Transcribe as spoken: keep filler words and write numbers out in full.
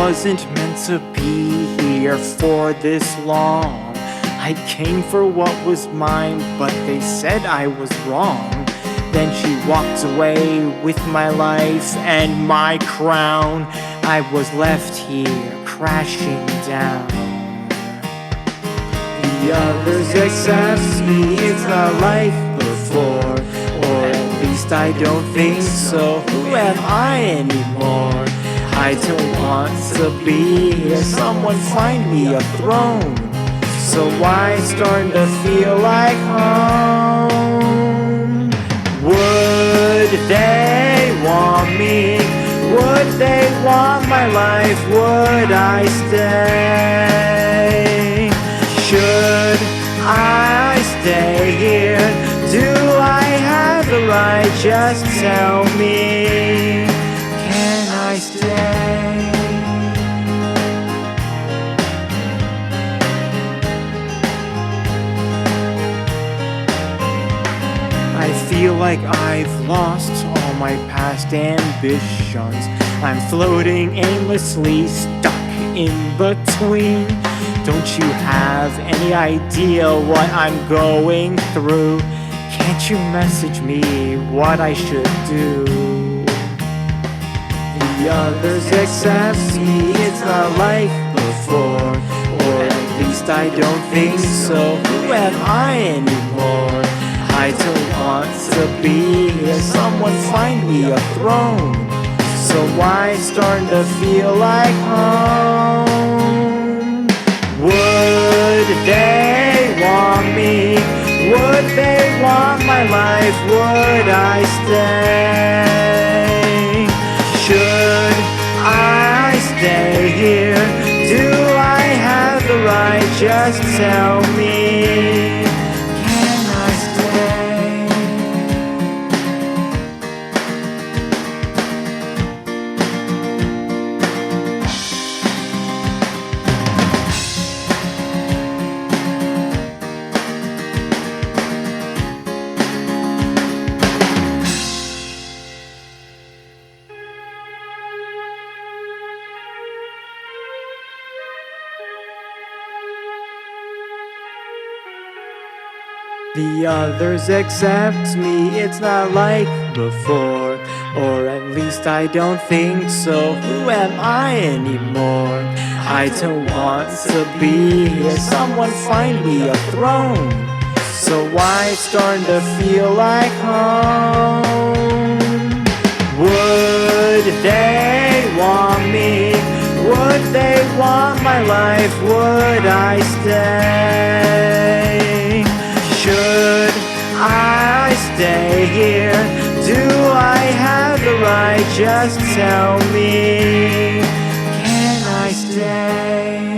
wasn't meant to be here for this long. I came for what was mine, but they said I was wrong. Then she walked away with my life and my crown. I was left here crashing down. The others accept me, it's not like before, or at least I don't think so. Who am I anymore? I don't want to be here, someone find me a throne. So why starting to feel like home? Would they want me? Would they want my life? Would I stay? Should I stay here? Do I have the right? Just tell me. Can I stay? I feel like I've lost all my past ambitions. I'm floating aimlessly, stuck in between. Don't you have any idea what I'm going through? Can't you message me what I should do? The others accept me, it's not like before, or at least I don't think so. Who am I anymore? I don't want to be here, someone find me a throne. So why starting to feel like home? Would they want me? Would they want my life? Would I stay? Should I stay here? Do I have the right? Just tell me. Can I stay? The others accept me, it's not like before, or at least I don't think so. Who am I anymore? I don't want to be here, someone find me a throne. So why starting to feel like home? Would they want me? Would they want my life? Would I stay? Should I stay here? Do I have the right? Just tell me. Can I stay?